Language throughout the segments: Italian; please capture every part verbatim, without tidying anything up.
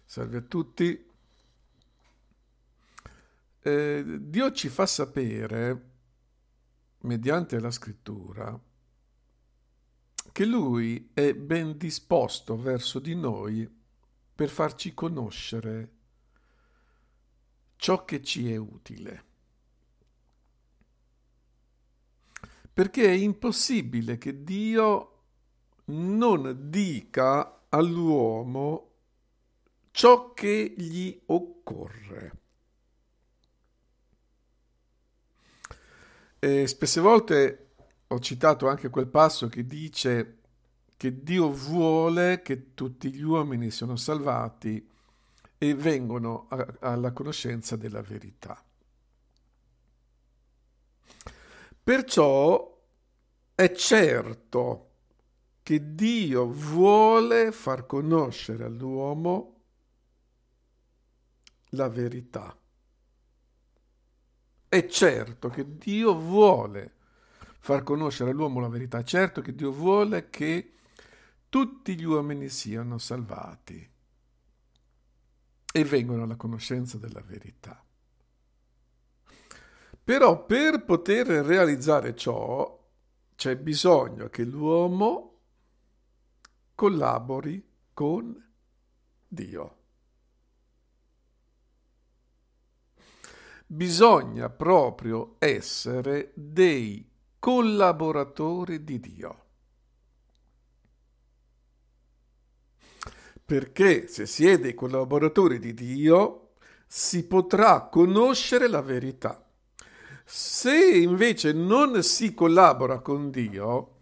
Salve a tutti. Eh, Dio ci fa sapere, mediante la scrittura, che Lui è ben disposto verso di noi per farci conoscere ciò che ci è utile. Perché è impossibile che Dio non dica all'uomo ciò che gli occorre. E spesse volte ho citato anche quel passo che dice che Dio vuole che tutti gli uomini siano salvati e vengono a- alla conoscenza della verità. Perciò è certo che Dio vuole far conoscere all'uomo la verità. È certo che Dio vuole far conoscere all'uomo la verità. È certo che Dio vuole che tutti gli uomini siano salvati e vengono alla conoscenza della verità. Però per poter realizzare ciò c'è bisogno che l'uomo collabori con Dio. Bisogna proprio essere dei collaboratori di Dio. Perché se si è dei collaboratori di Dio si potrà conoscere la verità. Se invece non si collabora con Dio,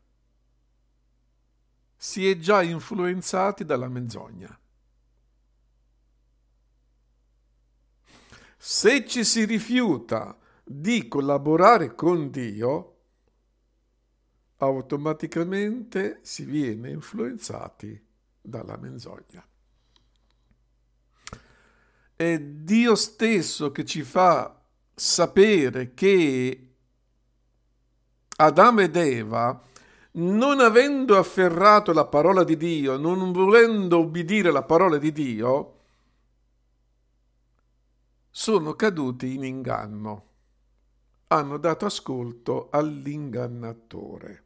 si è già influenzati dalla menzogna. Se ci si rifiuta di collaborare con Dio, automaticamente si viene influenzati dalla menzogna. È Dio stesso che ci fa sapere che Adamo ed Eva, non avendo afferrato la parola di Dio, non volendo ubbidire la parola di Dio, sono caduti in inganno. Hanno dato ascolto all'ingannatore.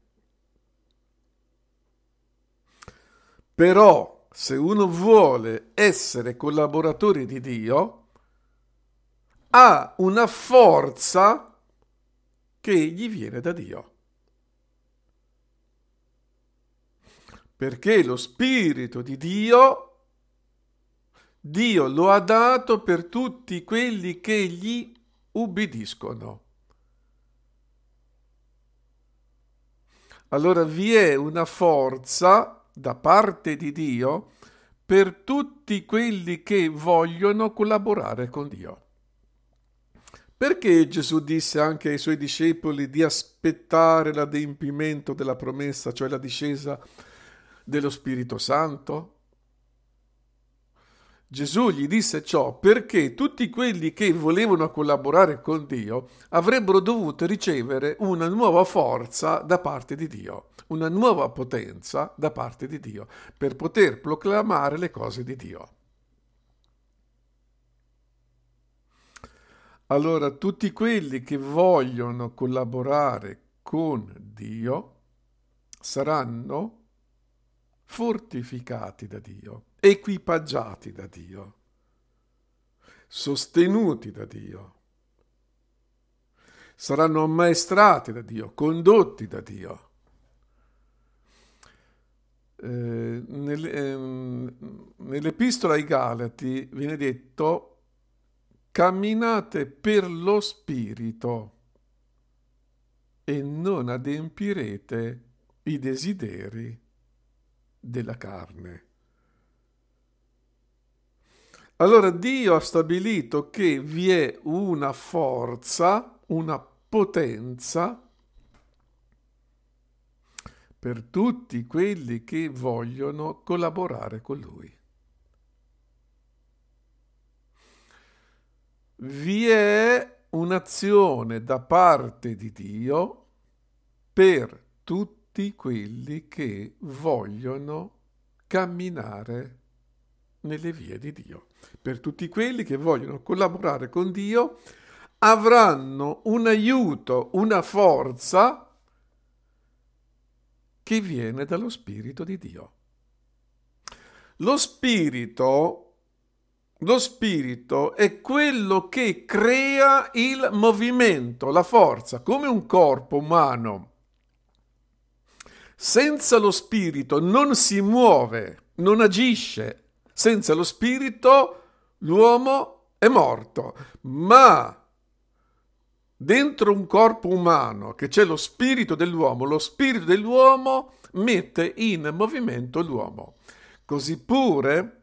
Però, se uno vuole essere collaboratore di Dio, ha una forza che gli viene da Dio. Perché lo Spirito di Dio, Dio lo ha dato per tutti quelli che gli ubbidiscono. Allora vi è una forza da parte di Dio per tutti quelli che vogliono collaborare con Dio. Perché Gesù disse anche ai suoi discepoli di aspettare l'adempimento della promessa, cioè la discesa dello Spirito Santo? Gesù gli disse ciò perché tutti quelli che volevano collaborare con Dio avrebbero dovuto ricevere una nuova forza da parte di Dio, una nuova potenza da parte di Dio, per poter proclamare le cose di Dio. Allora, tutti quelli che vogliono collaborare con Dio saranno fortificati da Dio, equipaggiati da Dio, sostenuti da Dio, saranno ammaestrati da Dio, condotti da Dio. Eh, nel, ehm, nell'Epistola ai Galati viene detto: camminate per lo Spirito e non adempirete i desideri della carne. Allora Dio ha stabilito che vi è una forza, una potenza per tutti quelli che vogliono collaborare con Lui. Vi è un'azione da parte di Dio per tutti quelli che vogliono camminare nelle vie di Dio. Per tutti quelli che vogliono collaborare con Dio, avranno un aiuto, una forza che viene dallo Spirito di Dio. Lo Spirito, lo Spirito è quello che crea il movimento, la forza, come un corpo umano. Senza lo Spirito non si muove, non agisce. Senza lo Spirito l'uomo è morto. Ma dentro un corpo umano che c'è lo spirito dell'uomo, lo spirito dell'uomo mette in movimento l'uomo. Così pure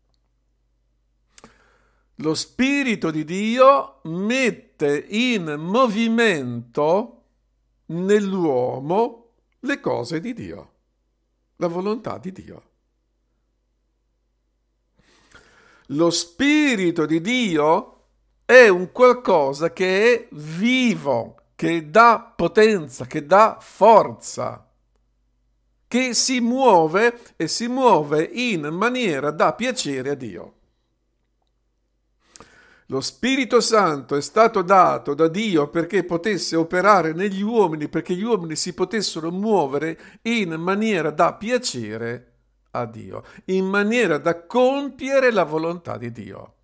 lo spirito di Dio mette in movimento nell'uomo le cose di Dio, la volontà di Dio. Lo spirito di Dio è un qualcosa che è vivo, che dà potenza, che dà forza, che si muove e si muove in maniera da piacere a Dio. Lo Spirito Santo è stato dato da Dio perché potesse operare negli uomini, perché gli uomini si potessero muovere in maniera da piacere a Dio, in maniera da compiere la volontà di Dio.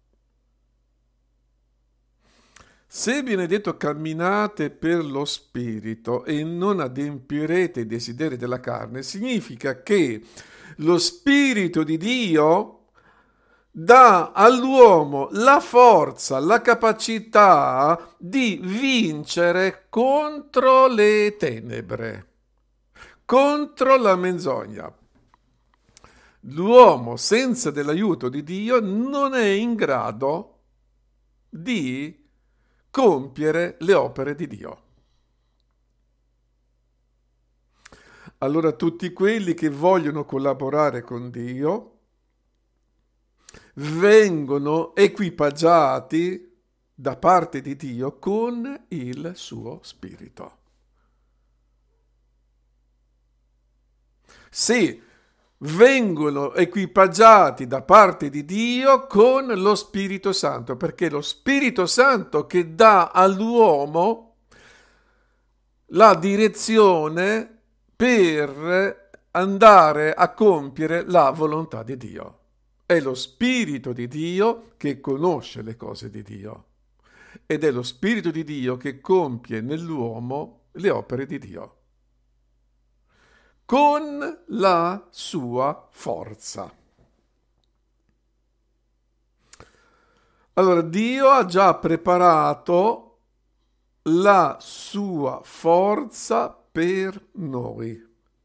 Se viene detto camminate per lo Spirito e non adempirete i desideri della carne, significa che lo Spirito di Dio dà all'uomo la forza, la capacità di vincere contro le tenebre, contro la menzogna. L'uomo senza dell'aiuto di Dio non è in grado di compiere le opere di Dio. Allora tutti quelli che vogliono collaborare con Dio vengono equipaggiati da parte di Dio con il suo spirito. Sì, vengono equipaggiati da parte di Dio con lo Spirito Santo, perché è lo Spirito Santo che dà all'uomo la direzione per andare a compiere la volontà di Dio. È lo Spirito di Dio che conosce le cose di Dio ed è lo Spirito di Dio che compie nell'uomo le opere di Dio con la sua forza. Allora, Dio ha già preparato la sua forza per noi.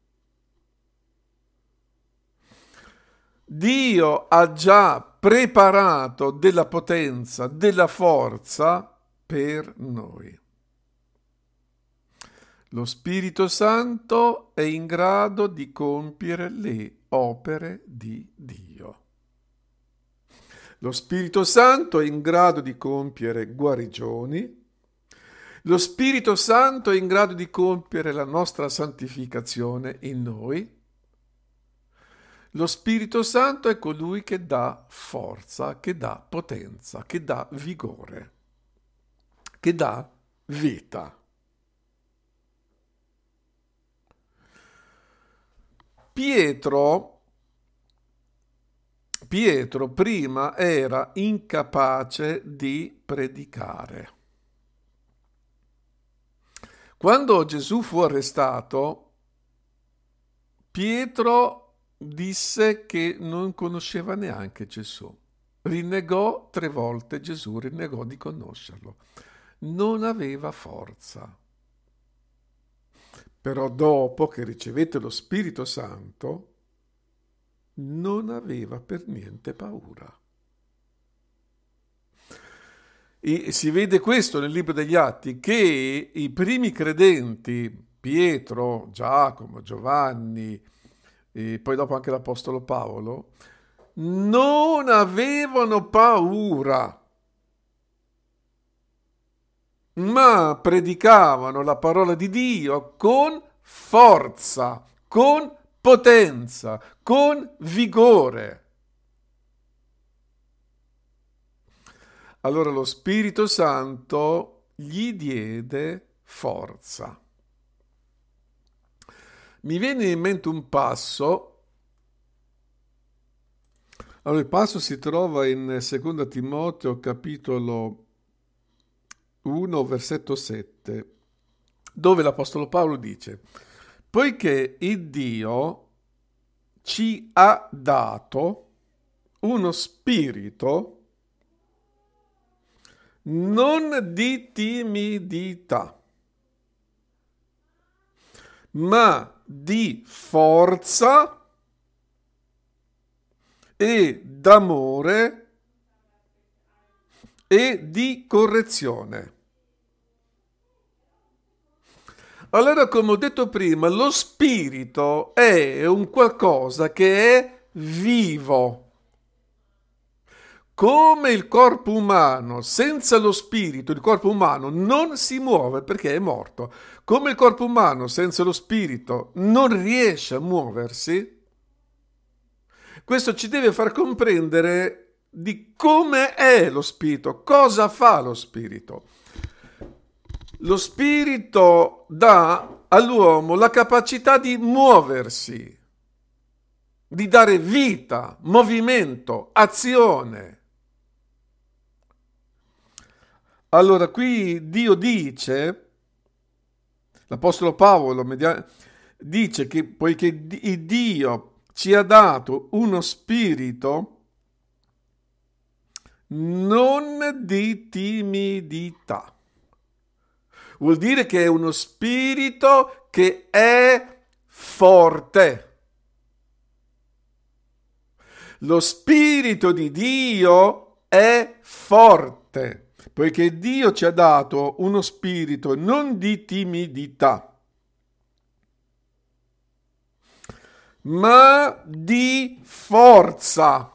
Dio ha già preparato della potenza, della forza per noi. Lo Spirito Santo è in grado di compiere le opere di Dio. Lo Spirito Santo è in grado di compiere guarigioni. Lo Spirito Santo è in grado di compiere la nostra santificazione in noi. Lo Spirito Santo è colui che dà forza, che dà potenza, che dà vigore, che dà vita. Pietro, Pietro prima era incapace di predicare. Quando Gesù fu arrestato, Pietro disse che non conosceva neanche Gesù. Rinnegò tre volte Gesù, rinnegò di conoscerlo. Non aveva forza. Però dopo che ricevette lo Spirito Santo, non aveva per niente paura. E si vede questo nel libro degli Atti, che i primi credenti, Pietro, Giacomo, Giovanni, e poi dopo anche l'Apostolo Paolo, non avevano paura, ma predicavano la parola di Dio con forza, con potenza, con vigore. allora lo Spirito Santo gli diede forza. Mi viene in mente un passo. Allora, il passo si trova in seconda Timoteo, capitolo uno, versetto sette, dove l'Apostolo Paolo dice: poiché il Dio ci ha dato uno spirito non di timidità, ma di forza e d'amore e di correzione. Allora, come ho detto prima, lo spirito è un qualcosa che è vivo. Come il corpo umano, senza lo spirito, il corpo umano non si muove perché è morto. Come il corpo umano, senza lo spirito, non riesce a muoversi, questo ci deve far comprendere di come è lo spirito, cosa fa lo spirito. Lo spirito dà all'uomo la capacità di muoversi, di dare vita, movimento, azione. Allora qui Dio dice, l'Apostolo Paolo dice che poiché Dio ci ha dato uno spirito non di timidità. Vuol dire che è uno spirito che è forte. Lo spirito di Dio è forte, poiché Dio ci ha dato uno spirito non di timidità, ma di forza.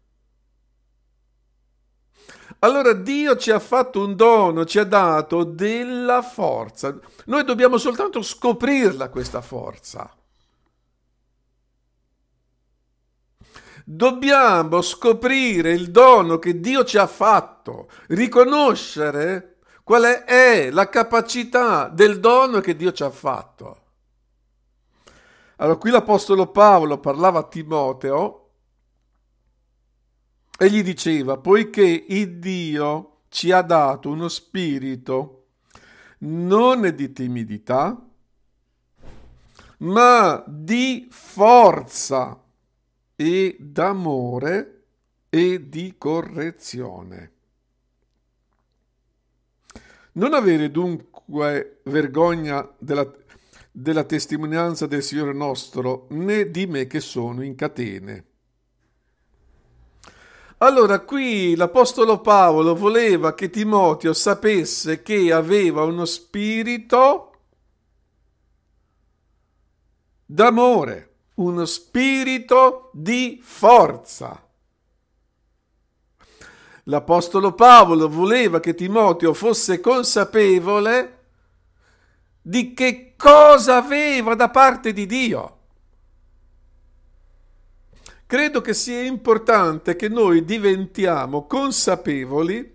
Allora Dio ci ha fatto un dono, ci ha dato della forza. Noi dobbiamo soltanto scoprirla questa forza. Dobbiamo scoprire il dono che Dio ci ha fatto, riconoscere qual è la capacità del dono che Dio ci ha fatto. Allora qui l'Apostolo Paolo parlava a Timoteo e gli diceva: poiché il Dio ci ha dato uno spirito non di timidità, ma di forza e d'amore e di correzione. Non avere dunque vergogna della, della testimonianza del Signore nostro, né di me che sono in catene. Allora qui l'Apostolo Paolo voleva che Timoteo sapesse che aveva uno spirito d'amore, uno spirito di forza. L'Apostolo Paolo voleva che Timoteo fosse consapevole di che cosa aveva da parte di Dio. Credo che sia importante che noi diventiamo consapevoli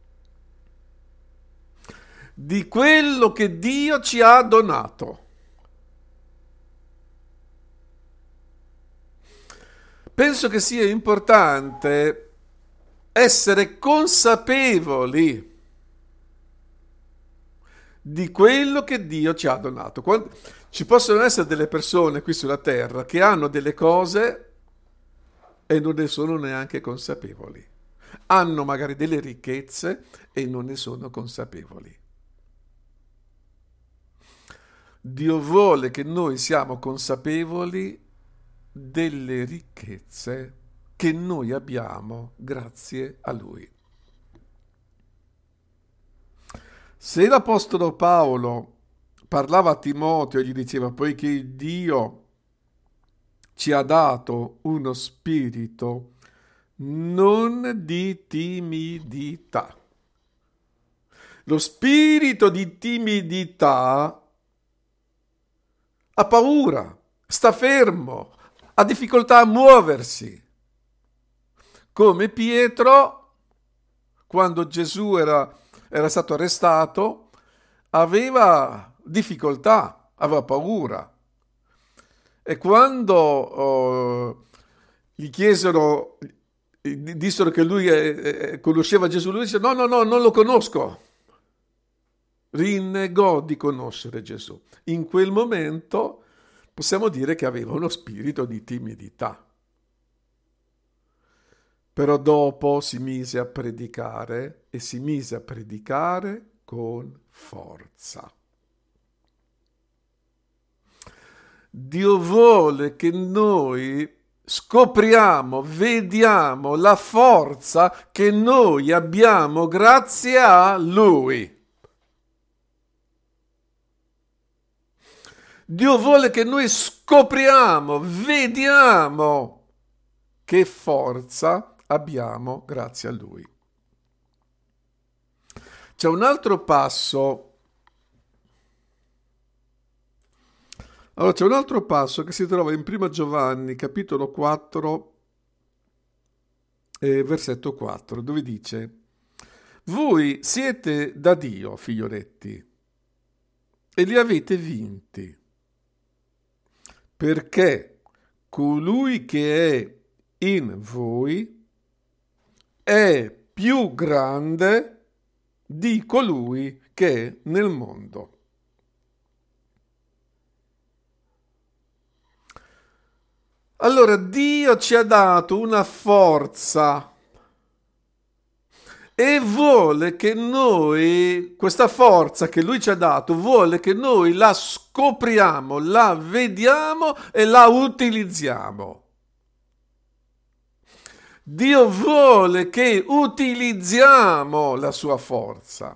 di quello che Dio ci ha donato. Penso che sia importante essere consapevoli di quello che Dio ci ha donato. Quando ci possono essere delle persone qui sulla terra che hanno delle cose e non ne sono neanche consapevoli. Hanno magari delle ricchezze e non ne sono consapevoli. Dio vuole che noi siamo consapevoli delle ricchezze che noi abbiamo grazie a Lui. Se l'Apostolo Paolo parlava a Timoteo e gli diceva: poiché Dio ci ha dato uno spirito non di timidità. Lo spirito di timidità ha paura, sta fermo, ha difficoltà a muoversi. Come Pietro quando Gesù era, era stato arrestato, aveva difficoltà, aveva paura. E quando oh, gli chiesero, dissero che lui eh, conosceva Gesù, lui disse no, no, no, non lo conosco. Rinnegò di conoscere Gesù. In quel momento possiamo dire che aveva uno spirito di timidità. Però dopo si mise a predicare e si mise a predicare con forza. Dio vuole che noi scopriamo, vediamo la forza che noi abbiamo grazie a Lui. Dio vuole che noi scopriamo, vediamo che forza abbiamo grazie a Lui. C'è un altro passo. Allora, c'è un altro passo che si trova in Prima Giovanni, capitolo quattro, eh, versetto quattro, dove dice: voi siete da Dio, figlioletti, e li avete vinti, perché colui che è in voi è più grande di colui che è nel mondo. Allora Dio ci ha dato una forza e vuole che noi, questa forza che Lui ci ha dato, vuole che noi la scopriamo, la vediamo e la utilizziamo. Dio vuole che utilizziamo la sua forza.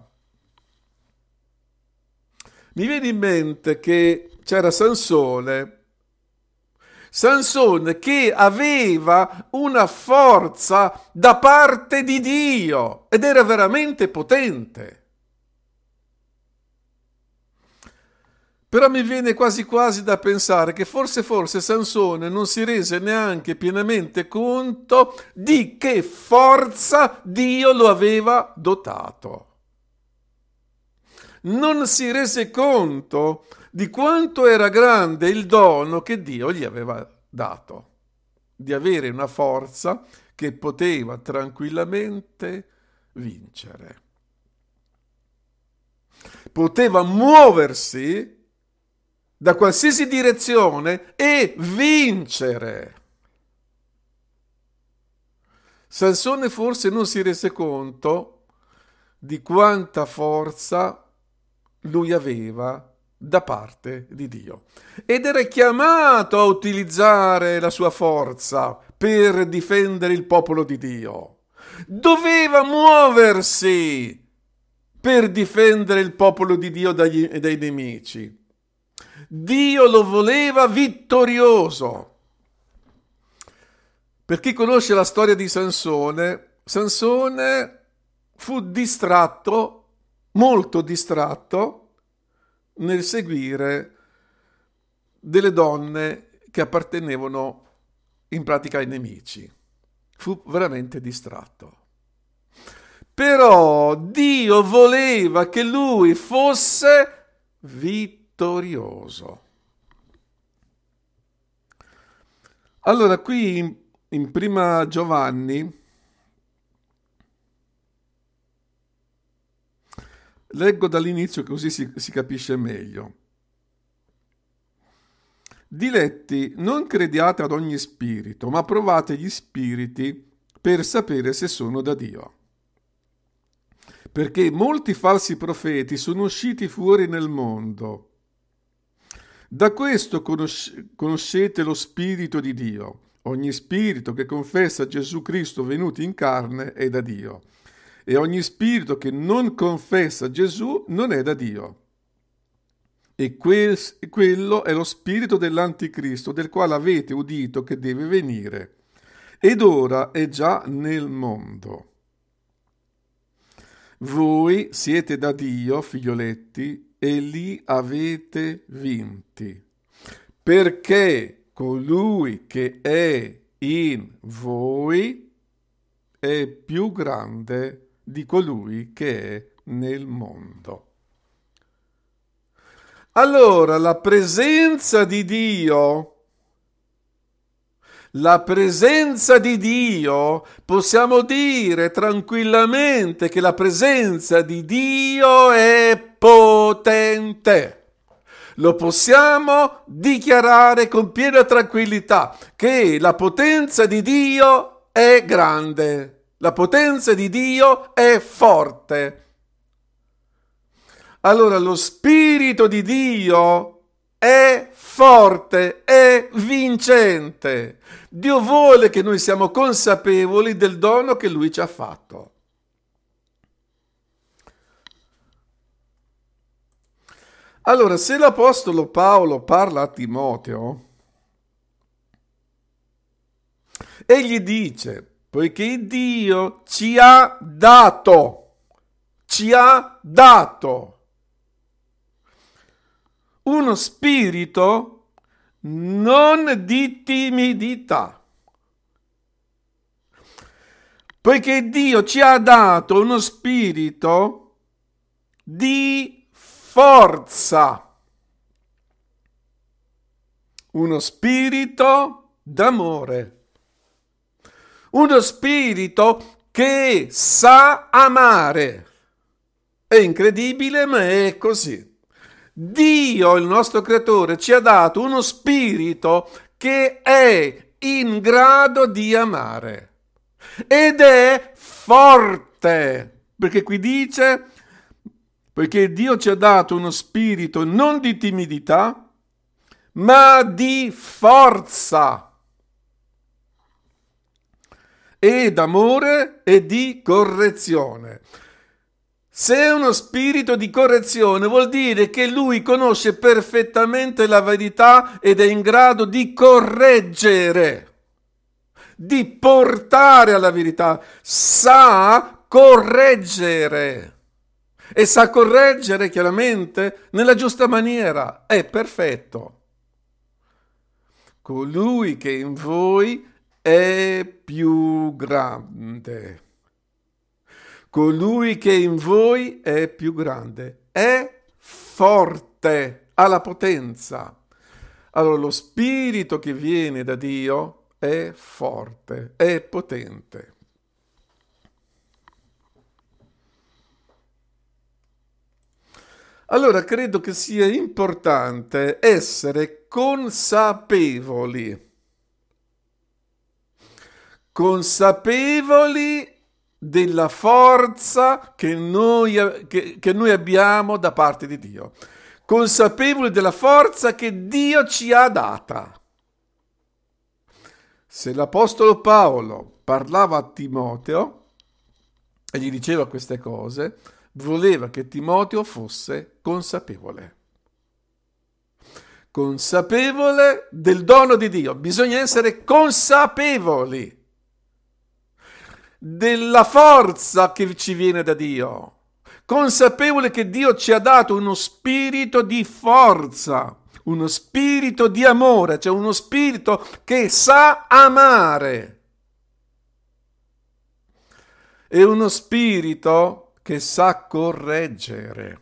Mi viene in mente che c'era Sansone, Sansone che aveva una forza da parte di Dio ed era veramente potente. Però mi viene quasi quasi da pensare che forse forse Sansone non si rese neanche pienamente conto di che forza Dio lo aveva dotato. Non si rese conto di quanto era grande il dono che Dio gli aveva dato, di avere una forza che poteva tranquillamente vincere. Poteva muoversi da qualsiasi direzione e vincere. Sansone forse non si rese conto di quanta forza lui aveva da parte di Dio ed era chiamato a utilizzare la sua forza per difendere il popolo di Dio. Doveva muoversi per difendere il popolo di Dio dagli, dai nemici. Dio lo voleva vittorioso. Per chi conosce la storia di Sansone, Sansone fu distratto, molto distratto, nel seguire delle donne che appartenevano in pratica ai nemici. Fu veramente distratto. Però Dio voleva che lui fosse vittorioso. Allora, qui in, in Prima Giovanni leggo dall'inizio così si, si capisce meglio. Diletti, non crediate ad ogni spirito, ma provate gli spiriti per sapere se sono da Dio. Perché molti falsi profeti sono usciti fuori nel mondo. Da questo conosce, conoscete lo spirito di Dio. Ogni spirito che confessa Gesù Cristo venuto in carne è da Dio. E ogni spirito che non confessa Gesù non è da Dio. E quel, quello è lo spirito dell'anticristo, del quale avete udito che deve venire, ed ora è già nel mondo. Voi siete da Dio, figlioletti, e li avete vinti, perché colui che è in voi è più grande di colui che è nel mondo. Allora, la presenza di Dio, la presenza di Dio, possiamo dire tranquillamente che la presenza di Dio è potente. Lo possiamo dichiarare con piena tranquillità che la potenza di Dio è grande, la potenza di Dio è forte. Allora lo Spirito di Dio è forte, è vincente. Dio vuole che noi siamo consapevoli del dono che Lui ci ha fatto. Allora, se l'Apostolo Paolo parla a Timoteo, egli dice, poiché Dio ci ha dato, ci ha dato uno spirito non di timidità. Poiché Dio ci ha dato uno spirito di forza, uno spirito d'amore, uno spirito che sa amare. È incredibile, ma è così. Dio, il nostro creatore, ci ha dato uno spirito che è in grado di amare ed è forte, perché qui dice, poiché Dio ci ha dato uno spirito non di timidità, ma di forza e d'amore e di correzione. Se è uno spirito di correzione, vuol dire che lui conosce perfettamente la verità ed è in grado di correggere, di portare alla verità, sa correggere e sa correggere chiaramente nella giusta maniera, è perfetto. Colui che in voi è più grande. Colui che in voi è più grande, è forte, ha la potenza. Allora lo spirito che viene da Dio è forte, è potente. Allora credo che sia importante essere consapevoli, consapevoli della forza che noi, che, che noi abbiamo da parte di Dio, consapevoli della forza che Dio ci ha data. Se l'Apostolo Paolo parlava a Timoteo e gli diceva queste cose, voleva che Timoteo fosse consapevole. Consapevole del dono di Dio. Bisogna essere consapevoli della forza che ci viene da Dio, consapevole che Dio ci ha dato uno spirito di forza, uno spirito di amore, cioè uno spirito che sa amare, e uno spirito che sa correggere,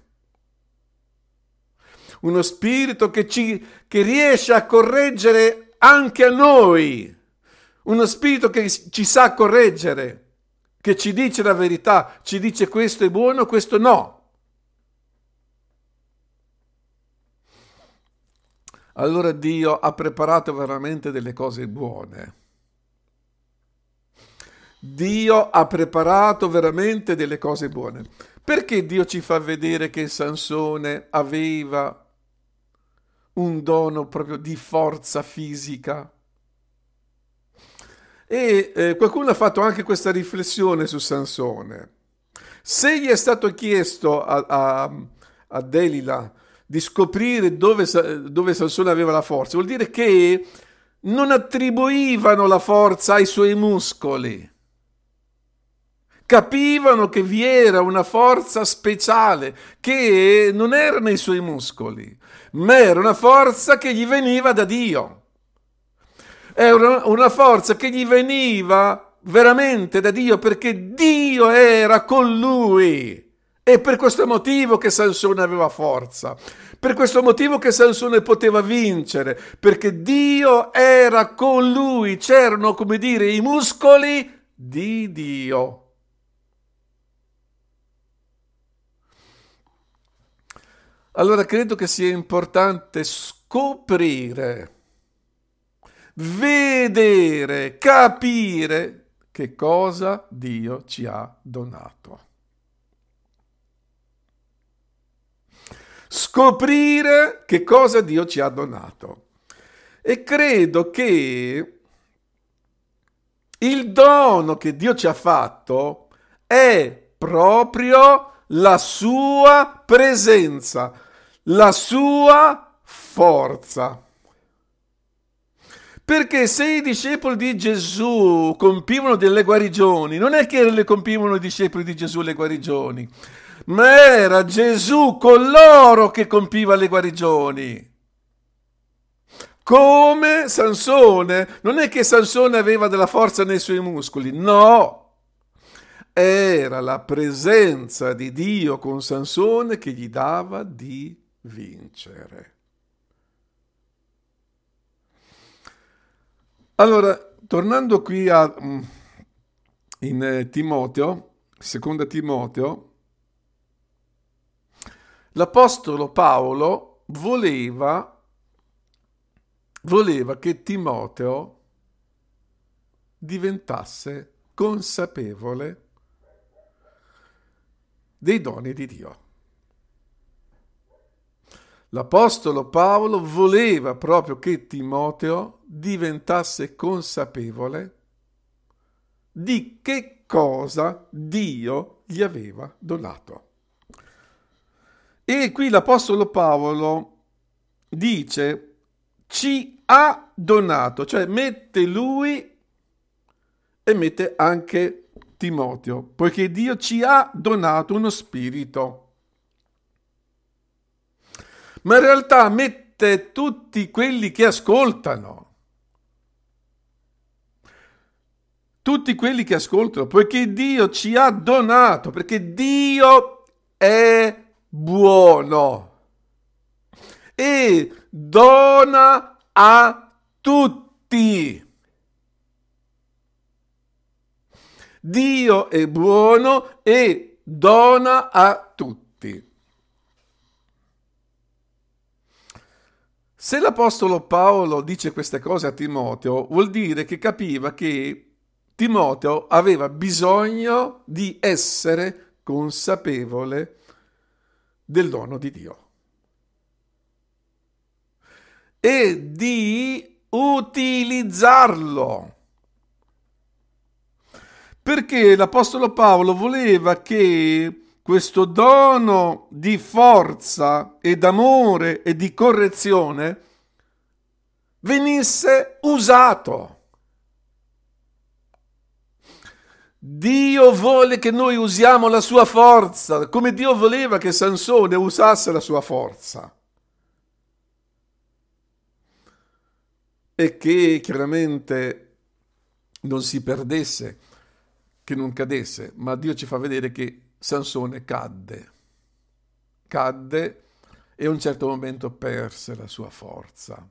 uno spirito che ci che riesce a correggere anche a noi, uno spirito che ci sa correggere, che ci dice la verità, ci dice questo è buono, questo no. Allora Dio ha preparato veramente delle cose buone. Dio ha preparato veramente delle cose buone. Perché Dio ci fa vedere che Sansone aveva un dono proprio di forza fisica? E eh, qualcuno ha fatto anche questa riflessione su Sansone. Se gli è stato chiesto a, a, a Delila di scoprire dove, dove Sansone aveva la forza, vuol dire che non attribuivano la forza ai suoi muscoli. Capivano che vi era una forza speciale che non era nei suoi muscoli, ma era una forza che gli veniva da Dio. È una, una forza che gli veniva veramente da Dio perché Dio era con lui. È per questo motivo che Sansone aveva forza, per questo motivo che Sansone poteva vincere, perché Dio era con lui, c'erano, come dire, i muscoli di Dio. Allora credo che sia importante scoprire, vedere, capire che cosa Dio ci ha donato. Scoprire che cosa Dio ci ha donato. E credo che il dono che Dio ci ha fatto è proprio la sua presenza, la sua forza. Perché se i discepoli di Gesù compivano delle guarigioni, non è che le compivano i discepoli di Gesù le guarigioni, ma era Gesù con loro che compiva le guarigioni. Come Sansone, non è che Sansone aveva della forza nei suoi muscoli, no, era la presenza di Dio con Sansone che gli dava di vincere. Allora, tornando qui a, in Timoteo, seconda Timoteo, l'Apostolo Paolo voleva, voleva che Timoteo diventasse consapevole dei doni di Dio. L'Apostolo Paolo voleva proprio che Timoteo diventasse consapevole di che cosa Dio gli aveva donato. E qui l'Apostolo Paolo dice ci ha donato, cioè mette lui e mette anche Timoteo, poiché Dio ci ha donato uno spirito. Ma in realtà mette tutti quelli che ascoltano, tutti quelli che ascoltano, poiché Dio ci ha donato, perché Dio è buono e dona a tutti. Dio è buono e dona a tutti. Se l'Apostolo Paolo dice queste cose a Timoteo, vuol dire che capiva che Timoteo aveva bisogno di essere consapevole del dono di Dio e di utilizzarlo. Perché l'Apostolo Paolo voleva che questo dono di forza e d'amore e di correzione venisse usato. Dio vuole che noi usiamo la sua forza, come Dio voleva che Sansone usasse la sua forza. E che chiaramente non si perdesse, che non cadesse, ma Dio ci fa vedere che Sansone cadde, cadde e a un certo momento perse la sua forza.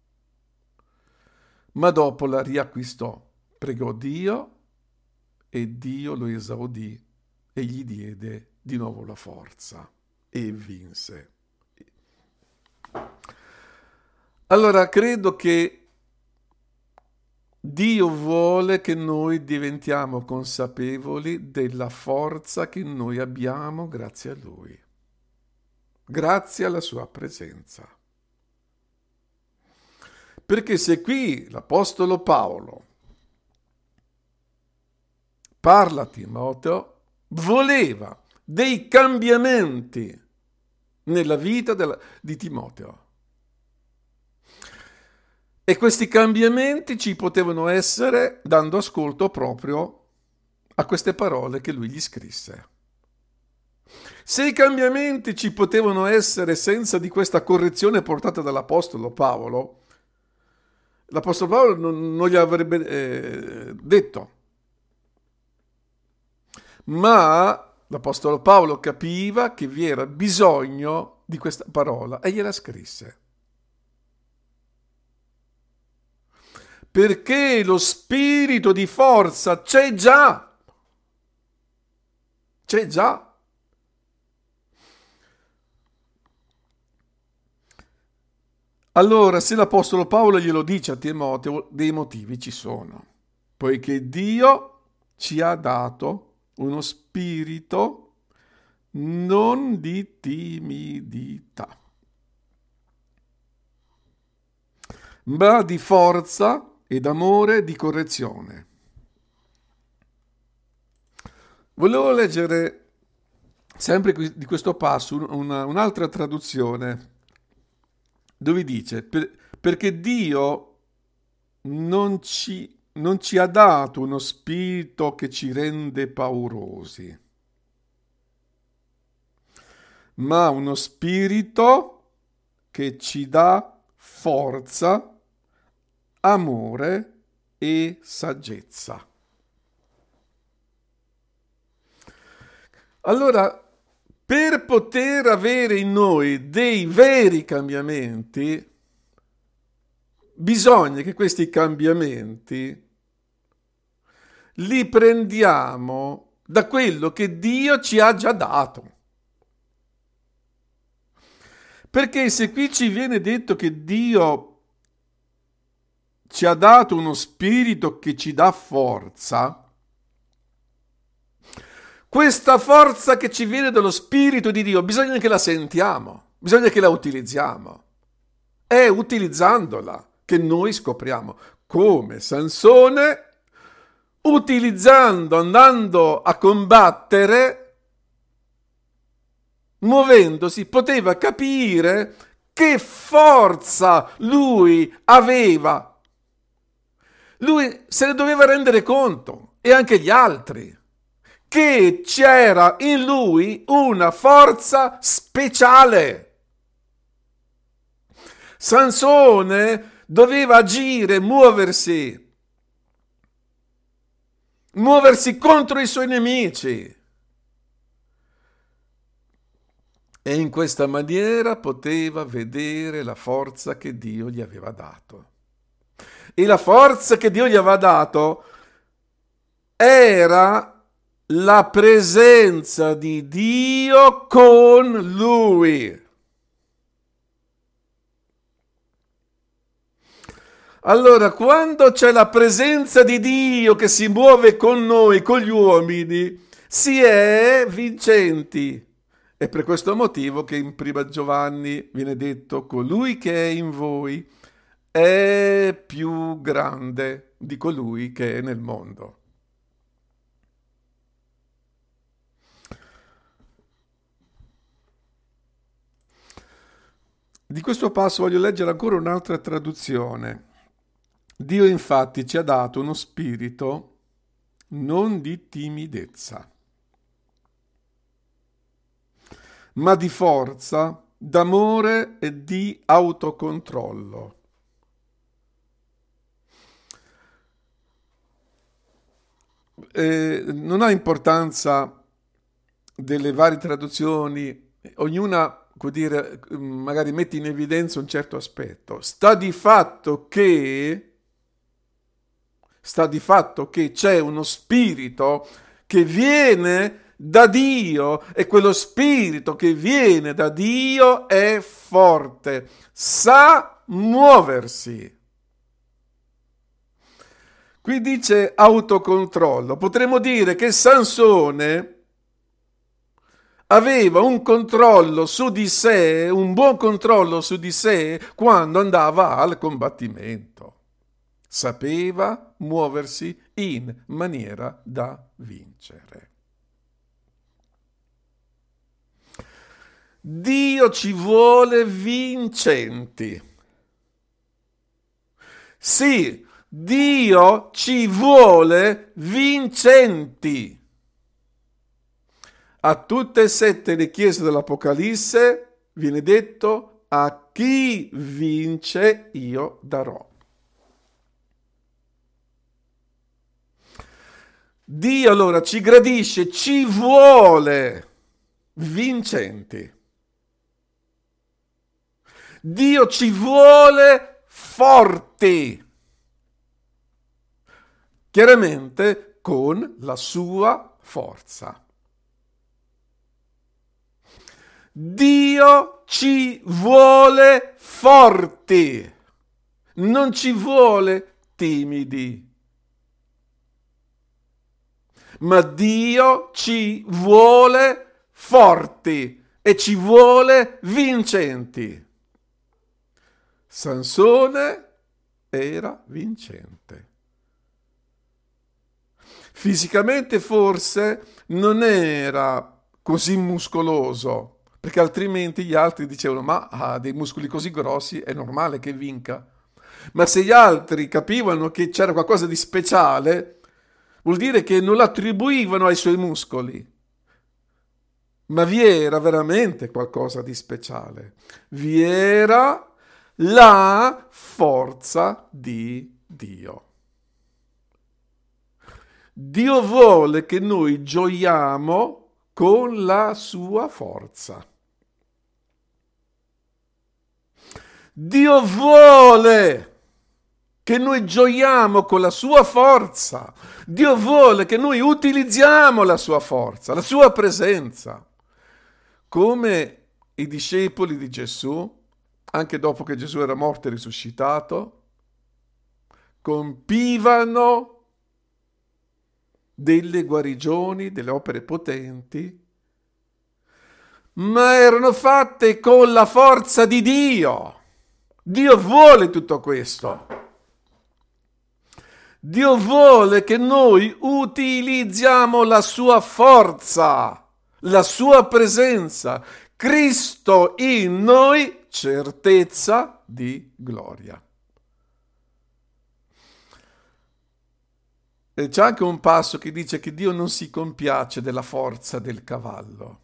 Ma dopo la riacquistò, pregò Dio e Dio lo esaudì e gli diede di nuovo la forza e vinse. Allora credo che Dio vuole che noi diventiamo consapevoli della forza che noi abbiamo grazie a Lui, grazie alla sua presenza. Perché se qui l'Apostolo Paolo parla a Timoteo, voleva dei cambiamenti nella vita della, di Timoteo. E questi cambiamenti ci potevano essere dando ascolto proprio a queste parole che lui gli scrisse. Se i cambiamenti ci potevano essere senza di questa correzione portata dall'Apostolo Paolo, l'Apostolo Paolo non, non gli avrebbe eh, detto ma l'Apostolo Paolo capiva che vi era bisogno di questa parola e gliela scrisse. Perché lo spirito di forza c'è già. C'è già. Allora, se l'Apostolo Paolo glielo dice a Timoteo, dei motivi ci sono. Poiché Dio ci ha dato uno spirito non di timidità, ma di forza ed amore, di correzione. Volevo leggere sempre di questo passo una, un'altra traduzione dove dice per, perché Dio non ci, non ci ha dato uno spirito che ci rende paurosi, ma uno spirito che ci dà forza, amore e saggezza. Allora, per poter avere in noi dei veri cambiamenti, bisogna che questi cambiamenti li prendiamo da quello che Dio ci ha già dato. Perché se qui ci viene detto che Dio ci ha dato uno spirito che ci dà forza, questa forza che ci viene dallo Spirito di Dio bisogna che la sentiamo, bisogna che la utilizziamo. È utilizzandola che noi scopriamo come Sansone, utilizzando, andando a combattere, muovendosi, poteva capire che forza lui aveva. Lui se ne doveva rendere conto, e anche gli altri, che c'era in lui una forza speciale. Sansone doveva agire, muoversi, muoversi contro i suoi nemici. E in questa maniera poteva vedere la forza che Dio gli aveva dato. E la forza che Dio gli aveva dato era la presenza di Dio con lui. Allora, quando c'è la presenza di Dio che si muove con noi, con gli uomini, si è vincenti. È per questo motivo che in Prima Giovanni viene detto: colui che è in voi è più grande di colui che è nel mondo. Di questo passo voglio leggere ancora un'altra traduzione. Dio infatti ci ha dato uno spirito non di timidezza, ma di forza, d'amore e di autocontrollo. Eh, non ha importanza delle varie traduzioni, ognuna, come dire, magari mette in evidenza un certo aspetto. Sta di fatto che sta di fatto che c'è uno spirito che viene da Dio, e quello spirito che viene da Dio è forte, sa muoversi. Qui dice autocontrollo. Potremmo dire che Sansone aveva un controllo su di sé, un buon controllo su di sé quando andava al combattimento. Sapeva muoversi in maniera da vincere. Dio ci vuole vincenti. Sì, Dio ci vuole vincenti. A tutte e sette le chiese dell'Apocalisse viene detto: a chi vince io darò. Dio allora ci gradisce, ci vuole vincenti. Dio ci vuole forti. Chiaramente con la sua forza. Dio ci vuole forti, non ci vuole timidi. Ma Dio ci vuole forti e ci vuole vincenti. Sansone era vincente. Fisicamente forse non era così muscoloso, perché altrimenti gli altri dicevano ma ha dei muscoli così grossi, è normale che vinca. Ma se gli altri capivano che c'era qualcosa di speciale, vuol dire che non l'attribuivano ai suoi muscoli, ma vi era veramente qualcosa di speciale. Vi era la forza di Dio. Dio vuole che noi gioiamo con la sua forza. Dio vuole che noi gioiamo con la sua forza. Dio vuole che noi utilizziamo la sua forza, la sua presenza. Come i discepoli di Gesù, anche dopo che Gesù era morto e risuscitato, compivano delle guarigioni, delle opere potenti, ma erano fatte con la forza di Dio. Dio vuole tutto questo. Dio vuole che noi utilizziamo la sua forza, la sua presenza. Cristo in noi, certezza di gloria. E c'è anche un passo che dice che Dio non si compiace della forza del cavallo.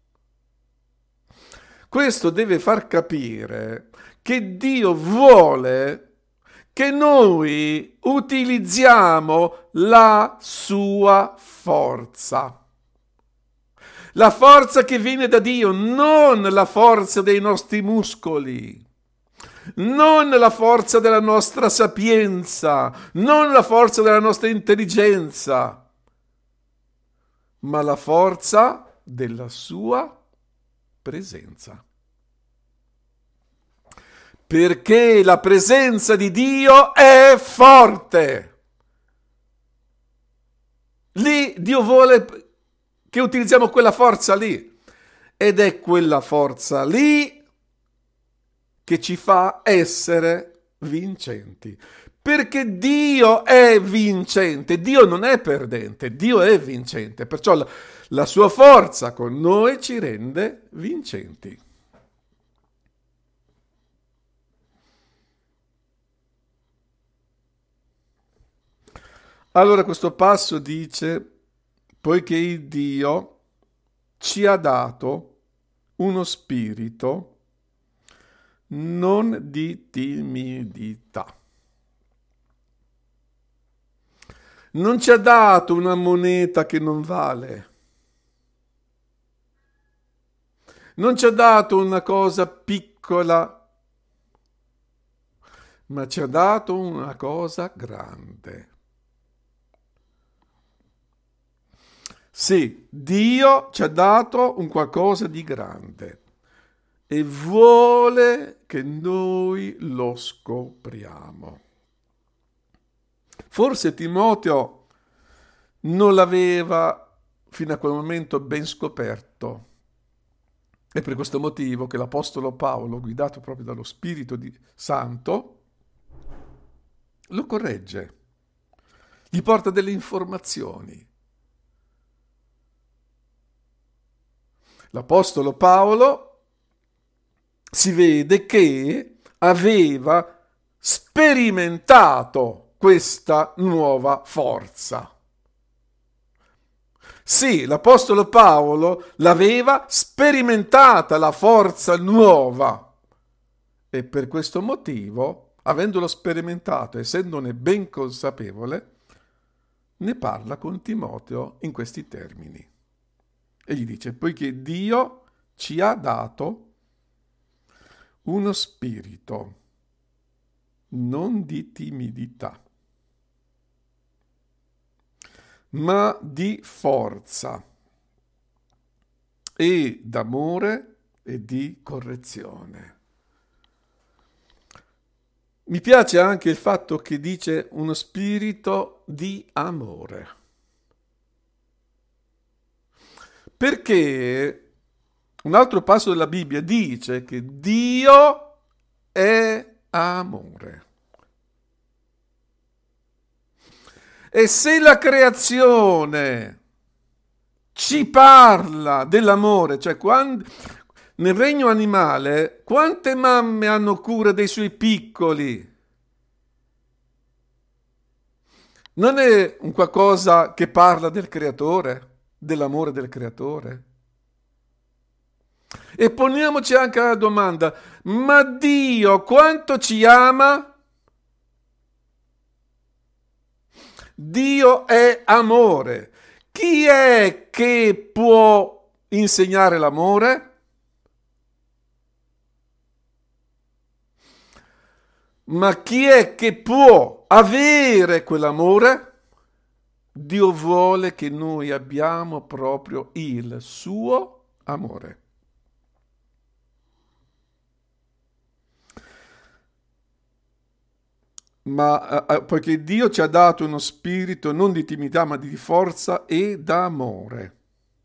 Questo deve far capire che Dio vuole che noi utilizziamo la sua forza. La forza che viene da Dio, non la forza dei nostri muscoli, non la forza della nostra sapienza, non la forza della nostra intelligenza, ma la forza della sua presenza. Perché la presenza di Dio è forte. Lì Dio vuole che utilizziamo quella forza lì. Ed è quella forza lì che ci fa essere vincenti. Perché Dio è vincente, Dio non è perdente, Dio è vincente. Perciò la, la sua forza con noi ci rende vincenti. Allora questo passo dice, poiché il Dio ci ha dato uno spirito non di timidità. Non ci ha dato una moneta che non vale. Non ci ha dato una cosa piccola, ma ci ha dato una cosa grande. Sì, Dio ci ha dato un qualcosa di grande e vuole che noi lo scopriamo. Forse Timoteo non l'aveva fino a quel momento ben scoperto. È per questo motivo che l'Apostolo Paolo, guidato proprio dallo Spirito di Santo, lo corregge, gli porta delle informazioni. L'Apostolo Paolo si vede che aveva sperimentato questa nuova forza. Sì, l'Apostolo Paolo l'aveva sperimentata la forza nuova e per questo motivo, avendolo sperimentato, essendone ben consapevole, ne parla con Timoteo in questi termini. E gli dice: poiché Dio ci ha dato uno spirito non di timidità, ma di forza e d'amore e di correzione. Mi piace anche il fatto che dice uno spirito di amore. Perché un altro passo della Bibbia dice che Dio è amore. E se la creazione ci parla dell'amore, cioè quando, nel regno animale, quante mamme hanno cura dei suoi piccoli? Non è un qualcosa che parla del creatore, dell'amore del creatore? E poniamoci anche la domanda: ma Dio quanto ci ama? Dio è amore. Chi è che può insegnare l'amore? Ma chi è che può avere quell'amore? Dio vuole che noi abbiamo proprio il suo amore. Ma eh, poiché Dio ci ha dato uno spirito non di timidità, ma di forza e d'amore.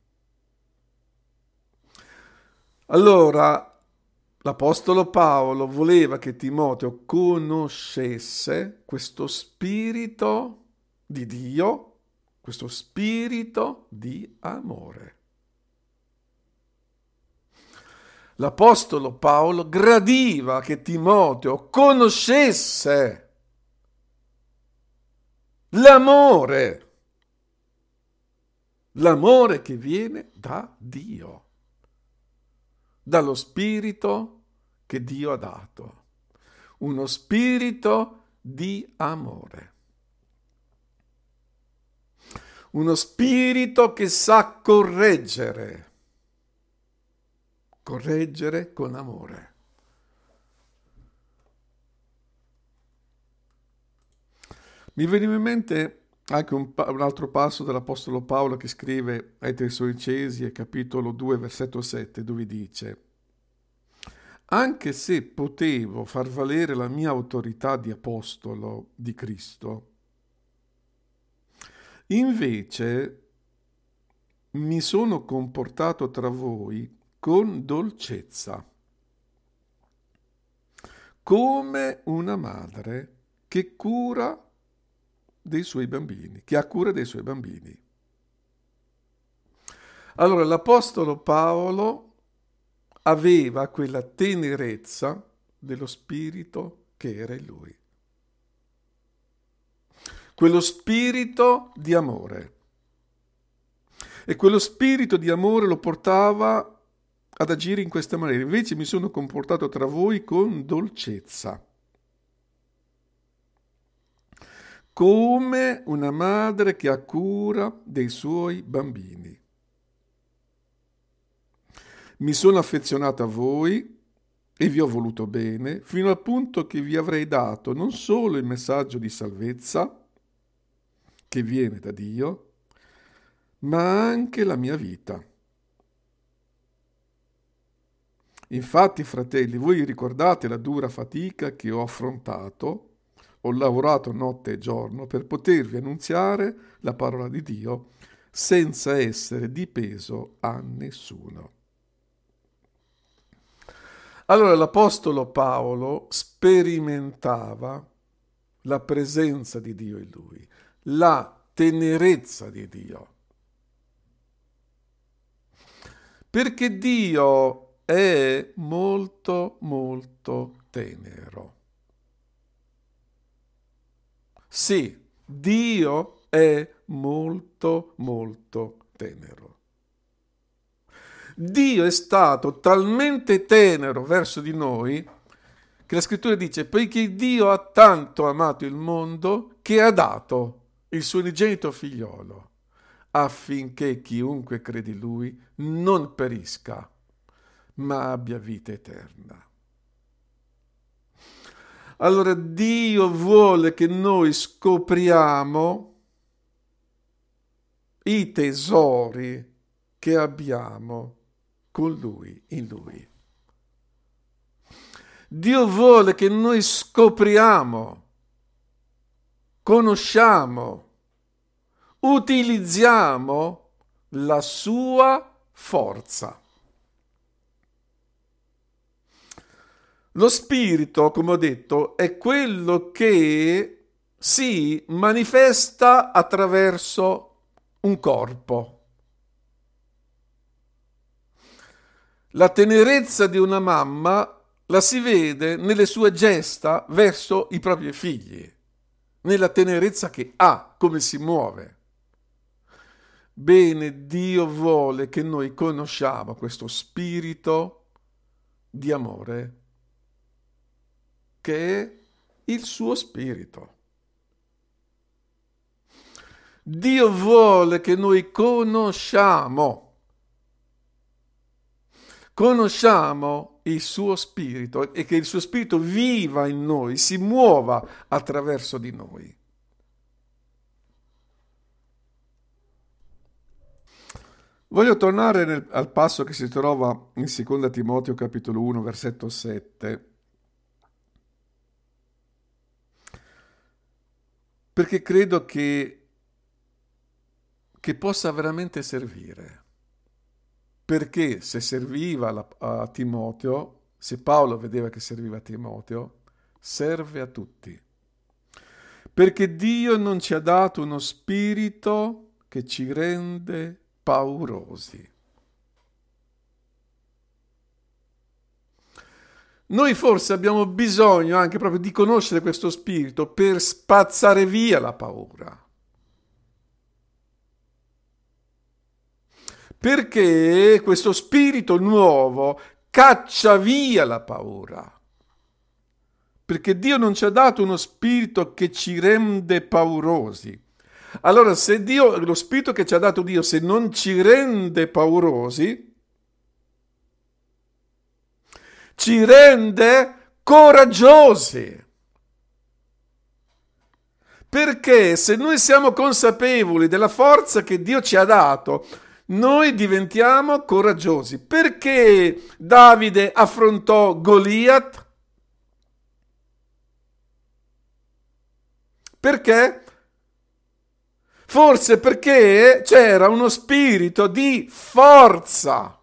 Allora, l'Apostolo Paolo voleva che Timoteo conoscesse questo spirito di Dio, questo spirito di amore. L'Apostolo Paolo gradiva che Timoteo conoscesse l'amore, l'amore che viene da Dio, dallo spirito che Dio ha dato, uno spirito di amore, uno spirito che sa correggere, correggere con amore. Mi veniva in mente anche un, un altro passo dell'Apostolo Paolo che scrive ai Tessalonicesi, capitolo due, versetto sette, dove dice: anche se potevo far valere la mia autorità di apostolo di Cristo, invece mi sono comportato tra voi con dolcezza, come una madre che cura dei suoi bambini, che ha cura dei suoi bambini. Allora l'Apostolo Paolo aveva quella tenerezza dello spirito che era in lui, quello spirito di amore, e quello spirito di amore lo portava ad agire in questa maniera: invece mi sono comportato tra voi con dolcezza, come una madre che ha cura dei suoi bambini. Mi sono affezionato a voi e vi ho voluto bene, fino al punto che vi avrei dato non solo il messaggio di salvezza che viene da Dio, ma anche la mia vita. Infatti, fratelli, voi ricordate la dura fatica che ho affrontato. Ho lavorato notte e giorno per potervi annunziare la parola di Dio senza essere dipeso a nessuno. Allora l'Apostolo Paolo sperimentava la presenza di Dio in lui, la tenerezza di Dio. Perché Dio è molto, molto tenero. Sì, Dio è molto, molto tenero. Dio è stato talmente tenero verso di noi che la scrittura dice: poiché Dio ha tanto amato il mondo che ha dato il suo unigenito figliolo, affinché chiunque crede in lui non perisca, ma abbia vita eterna. Allora Dio vuole che noi scopriamo i tesori che abbiamo con Lui, in Lui. Dio vuole che noi scopriamo, conosciamo, utilizziamo la sua forza. Lo spirito, come ho detto, è quello che si manifesta attraverso un corpo. La tenerezza di una mamma la si vede nelle sue gesta verso i propri figli, nella tenerezza che ha, come si muove. Bene, Dio vuole che noi conosciamo questo spirito di amore, che è il suo spirito. Dio vuole che noi conosciamo, conosciamo il suo spirito e che il suo spirito viva in noi, si muova attraverso di noi. Voglio tornare nel, al passo che si trova in seconda Timoteo capitolo uno versetto sette, perché credo che, che possa veramente servire. Perché se serviva la, a Timoteo, se Paolo vedeva che serviva a Timoteo, serve a tutti. Perché Dio non ci ha dato uno spirito che ci rende paurosi. Noi forse abbiamo bisogno anche proprio di conoscere questo spirito per spazzare via la paura. Perché questo spirito nuovo caccia via la paura. Perché Dio non ci ha dato uno spirito che ci rende paurosi. Allora, se Dio, lo spirito che ci ha dato Dio, se non ci rende paurosi, ci rende coraggiosi. Perché se noi siamo consapevoli della forza che Dio ci ha dato, noi diventiamo coraggiosi. Perché Davide affrontò Goliat? Perché? Forse perché c'era uno spirito di forza.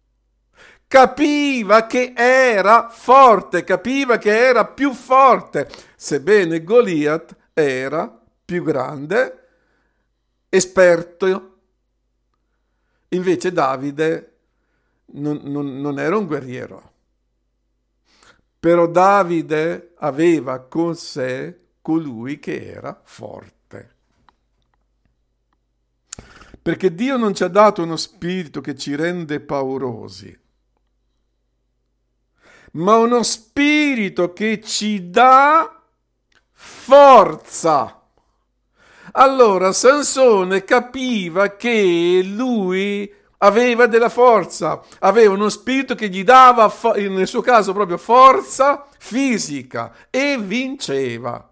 Capiva che era forte, capiva che era più forte, sebbene Goliat era più grande, esperto. Invece Davide non, non, non era un guerriero. Però Davide aveva con sé colui che era forte. Perché Dio non ci ha dato uno spirito che ci rende paurosi, ma uno spirito che ci dà forza. Allora Sansone capiva che lui aveva della forza, aveva uno spirito che gli dava, nel suo caso proprio, forza fisica e vinceva.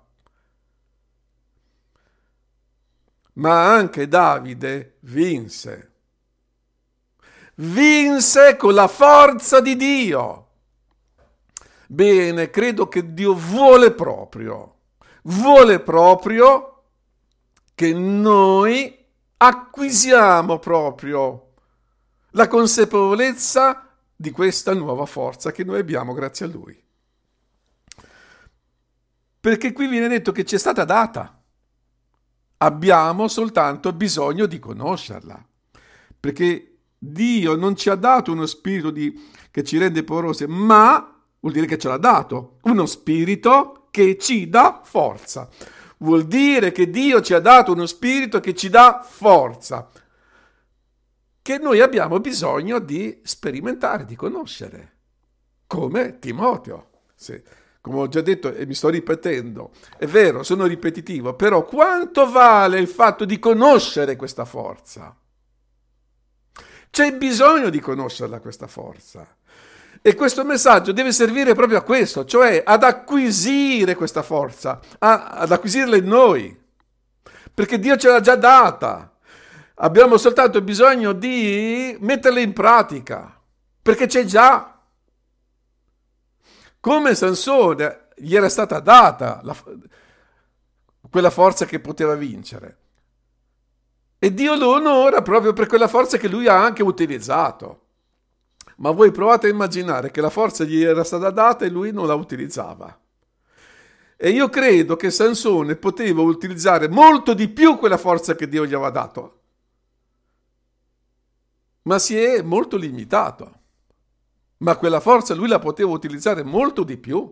Ma anche Davide vinse. Vinse con la forza di Dio. Bene, credo che Dio vuole proprio, vuole proprio che noi acquisiamo proprio la consapevolezza di questa nuova forza che noi abbiamo grazie a Lui. Perché qui viene detto che ci è stata data. Abbiamo soltanto bisogno di conoscerla. Perché Dio non ci ha dato uno spirito di, che ci rende paurosi, ma vuol dire che ce l'ha dato uno spirito che ci dà forza. Vuol dire che Dio ci ha dato uno spirito che ci dà forza, che noi abbiamo bisogno di sperimentare, di conoscere, come Timoteo. Se, come ho già detto e mi sto ripetendo, è vero, sono ripetitivo, però quanto vale il fatto di conoscere questa forza? C'è bisogno di conoscerla questa forza. E questo messaggio deve servire proprio a questo, cioè ad acquisire questa forza, a, ad acquisirla in noi, perché Dio ce l'ha già data. Abbiamo soltanto bisogno di metterla in pratica, perché c'è già. Come Sansone gli era stata data la, quella forza che poteva vincere. E Dio lo onora proprio per quella forza che lui ha anche utilizzato. Ma voi provate a immaginare che la forza gli era stata data e lui non la utilizzava. E io credo che Sansone poteva utilizzare molto di più quella forza che Dio gli aveva dato. Ma si è molto limitato. Ma quella forza lui la poteva utilizzare molto di più.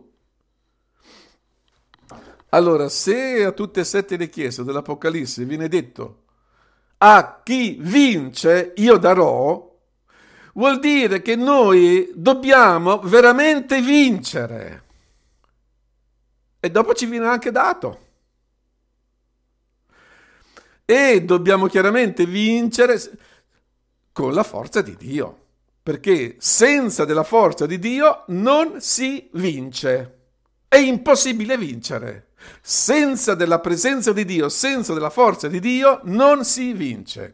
Allora, se a tutte e sette le chiese dell'Apocalisse viene detto a chi vince io darò, vuol dire che noi dobbiamo veramente vincere. E dopo ci viene anche dato. E dobbiamo chiaramente vincere con la forza di Dio. Perché senza della forza di Dio non si vince. È impossibile vincere. Senza della presenza di Dio, senza della forza di Dio, non si vince.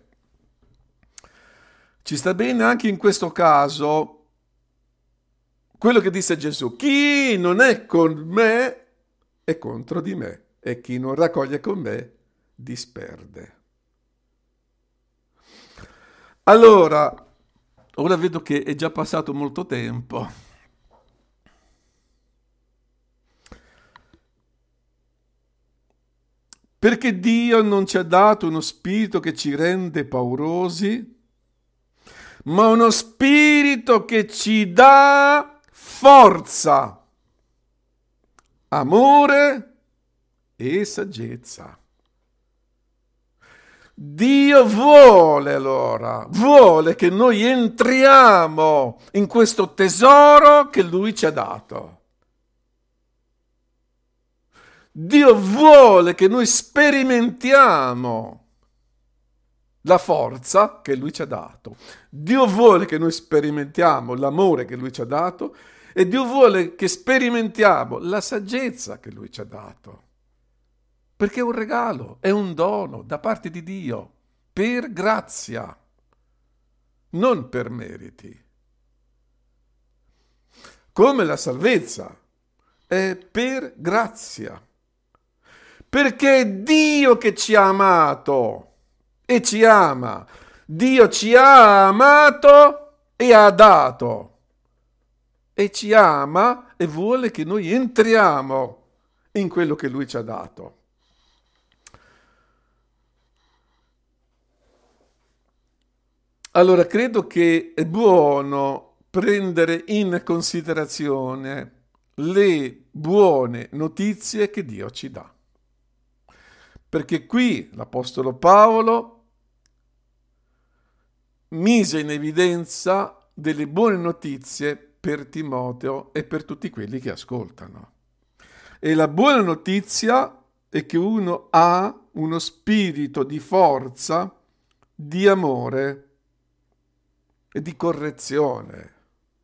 Ci sta bene anche in questo caso quello che disse Gesù: chi non è con me è contro di me, e chi non raccoglie con me disperde. Allora, ora vedo che è già passato molto tempo. Perché Dio non ci ha dato uno spirito che ci rende paurosi, ma uno spirito che ci dà forza, amore e saggezza. Dio vuole allora, vuole che noi entriamo in questo tesoro che Lui ci ha dato. Dio vuole che noi sperimentiamo la forza che Lui ci ha dato. Dio vuole che noi sperimentiamo l'amore che Lui ci ha dato e Dio vuole che sperimentiamo la saggezza che Lui ci ha dato. Perché è un regalo, è un dono da parte di Dio, per grazia, non per meriti. Come la salvezza è per grazia. Perché è Dio che ci ha amato e ci ama. Dio ci ha amato e ha dato. E ci ama e vuole che noi entriamo in quello che Lui ci ha dato. Allora, credo che è buono prendere in considerazione le buone notizie che Dio ci dà. Perché qui l'Apostolo Paolo mise in evidenza delle buone notizie per Timoteo e per tutti quelli che ascoltano. E la buona notizia è che uno ha uno spirito di forza, di amore e di correzione.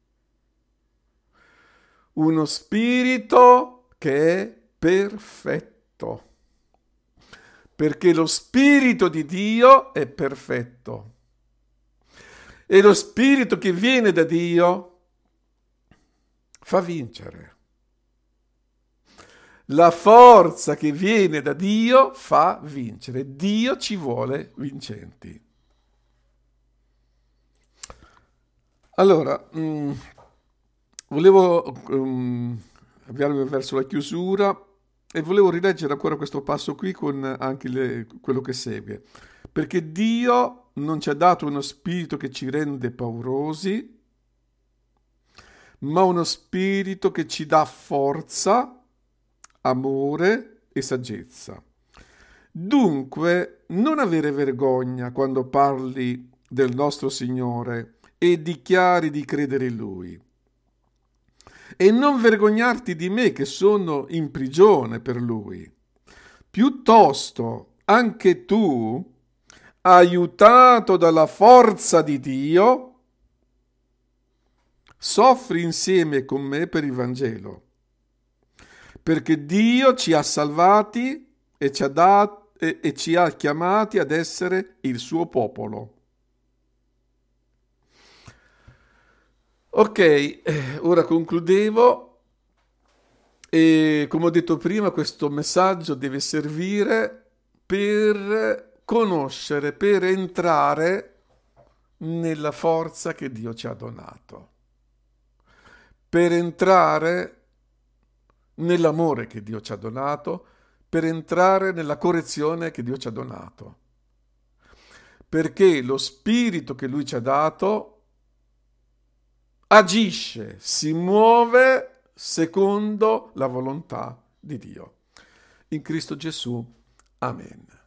Uno spirito che è perfetto. Perché lo Spirito di Dio è perfetto. E lo Spirito che viene da Dio fa vincere. La forza che viene da Dio fa vincere. Dio ci vuole vincenti. Allora, mh, volevo um, avviarmi verso la chiusura. E volevo rileggere ancora questo passo qui con anche le, quello che segue. Perché Dio non ci ha dato uno spirito che ci rende paurosi, ma uno spirito che ci dà forza, amore e saggezza. Dunque, non avere vergogna quando parli del nostro Signore e dichiari di credere in Lui. e non vergognarti di me che sono in prigione per lui. Piuttosto anche tu, aiutato dalla forza di Dio, soffri insieme con me per il Vangelo, perché Dio ci ha salvati e ci ha, dat- e, e ci ha chiamati ad essere il suo popolo. Ok, eh, ora concludevo e come ho detto prima, questo messaggio deve servire per conoscere, per entrare nella forza che Dio ci ha donato, per entrare nell'amore che Dio ci ha donato, per entrare nella correzione che Dio ci ha donato, perché lo spirito che Lui ci ha dato agisce, si muove secondo la volontà di Dio. In Cristo Gesù. Amen.